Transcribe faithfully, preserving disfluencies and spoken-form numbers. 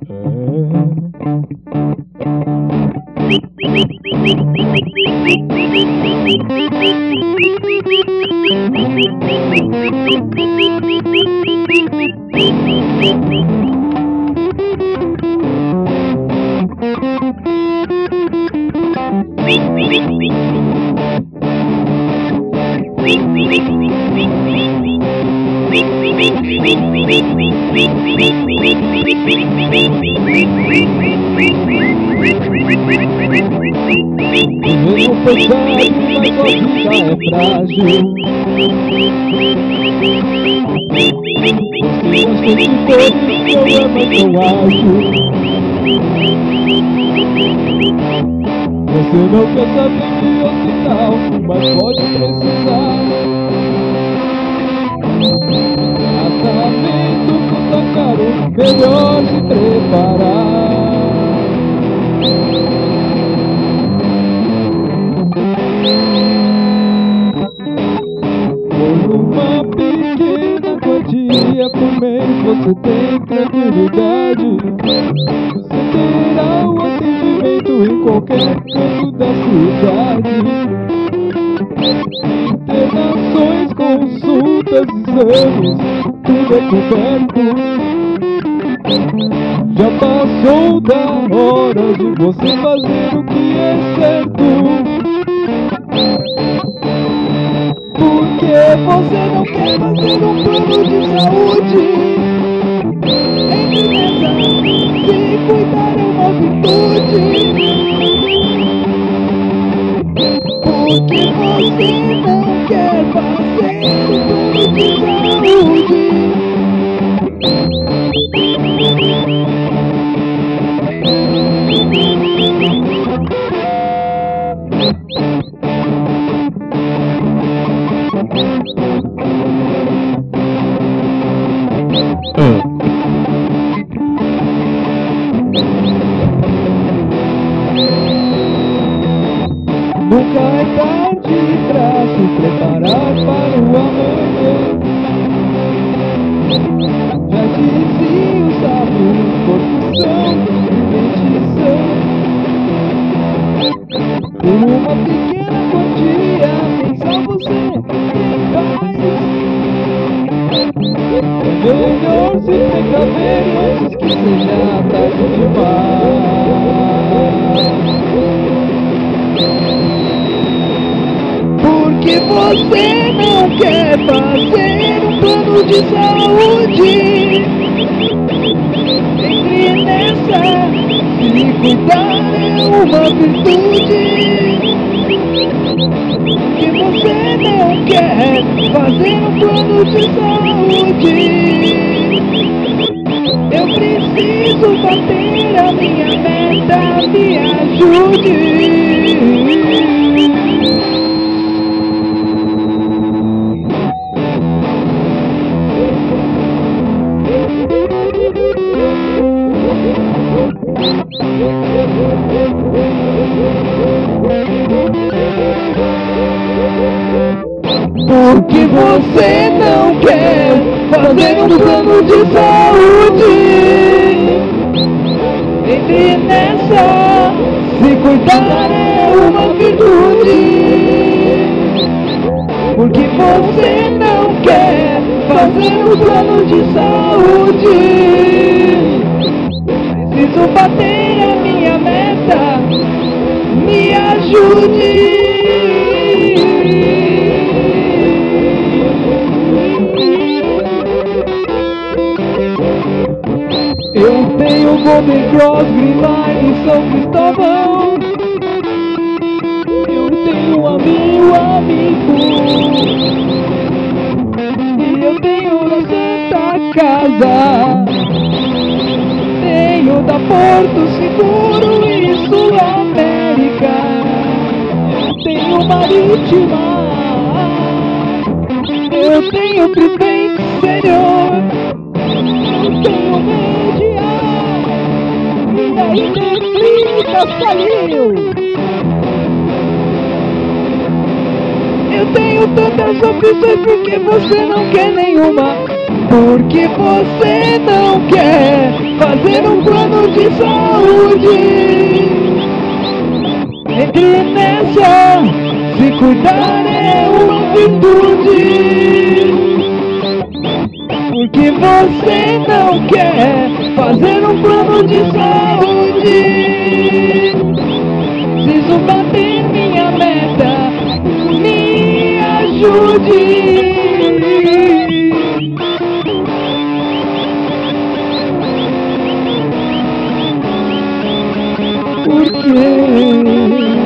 Mesmo pesado, mas sua vida é frágil. Você não sente todos os problemas tão ágil. Você não quer saber de hospital, mas pode precisar. Tratamento custa caro, melhor se preparar. Por mês você tem tranquilidade. Você terá um atendimento em qualquer canto da cidade. Internações, consultas, exames, tudo é coberto. Já passou da hora de você fazer o que é certo. Porque você não quer fazer um plano de saúde? Entre nessa, se cuidar é uma virtude. Porque você não quer fazer um plano de saúde? Nunca é tarde pra se preparar para o amanhã. Já dizia o sábio, corrupção e medição. Por uma pequena quantia, pensa você tem paz. É melhor se precaver antes que seja tarde demais. Porque você não quer fazer um plano de saúde? Entre nessa, se cuidar é uma virtude. Porque você não quer fazer um plano de saúde? Eu preciso bater a minha meta, me ajude. Porque você não quer fazer um plano de saúde? Entre nessa, se cuidar é uma virtude. Porque você não quer fazer um plano de saúde? Preciso bater a minha meta, me ajude. Eu tenho Golden Cross, Green Line e São Cristóvão. Eu tenho a meu amigo. E eu tenho na Santa Casa. Tenho da Porto Seguro e Sul América. Eu tenho Marítima. Eu tenho Trident Senior. Eu tenho Media. E aí Clínica Salil. Eu tenho tantas opções, porque você não quer nenhuma? Porque você não quer fazer um plano de saúde. Entre nessa, se cuidar é uma virtude. Porque você não quer fazer um plano de saúde. Preciso bater minha meta, me ajude. Por quê?